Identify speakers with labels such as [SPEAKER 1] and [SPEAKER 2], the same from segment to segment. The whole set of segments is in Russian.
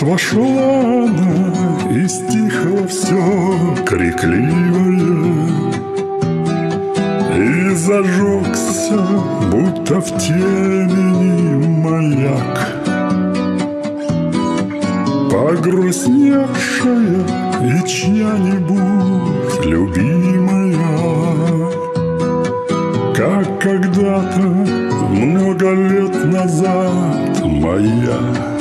[SPEAKER 1] вошла она, и стихло все крикливое, и зажегся, будто в темени маяк. Погрустневшая и чья-нибудь любимая, как когда-то много лет назад моя.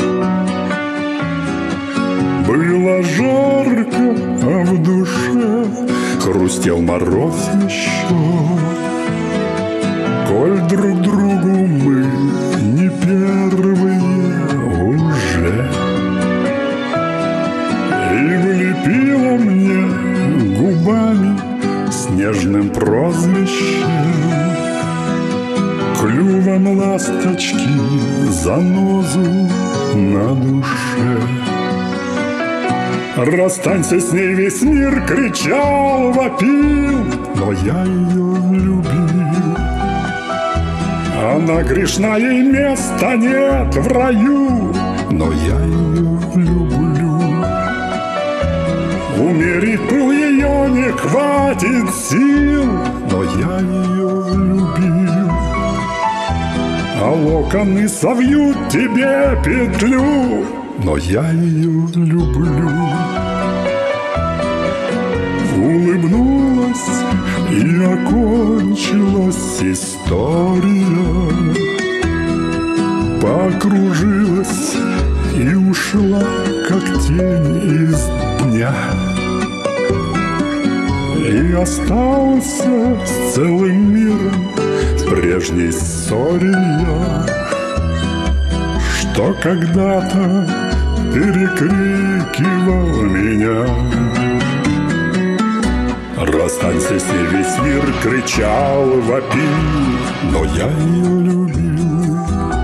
[SPEAKER 1] Было жарко, а в душе хрустел мороз еще, коль друг другу мы не первые уже. И влепила мне губами с нежным прозвищем, клювом ласточки занозу на душе. Расстанься с ней, весь мир кричал, вопил, но я ее любил. Она грешна, ей места нет в раю, но я ее люблю. Умерить пыл ее не хватит сил, но я ее любил. А локоны совьют тебе петлю, но я ее люблю. Улыбнулась и окончилась история, покружилась и ушла, как тень из дня. И остался с целым миром в прежней ссоре я, что когда-то перекрикивал меня. Расстанься с ней, весь мир кричал, вопил, но я ее любил.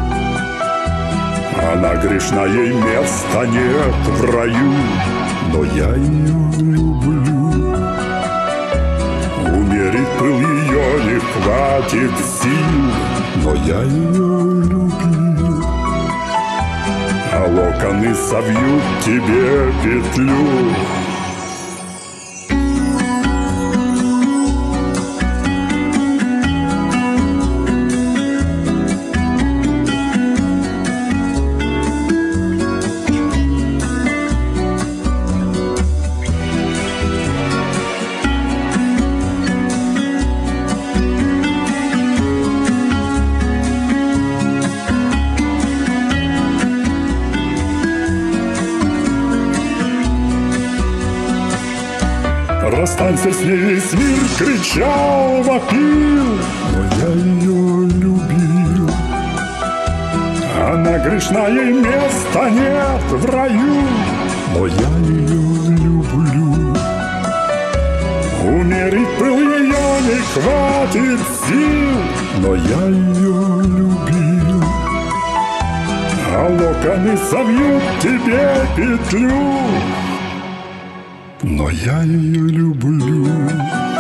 [SPEAKER 1] Она грешна, ей места нет в раю, но я ее люблю. Умерить пыл ее не хватит сил, но я ее любил. А локоны совьют тебе петлю. Расстанься с ней, весь мир кричал, вопил, но я ее любил. Она грешна, ей места нет в раю, но я ее люблю. Умерить пыл ее не хватит сил, но я ее любил. А локоны совьют тебе петлю, но я ее люблю.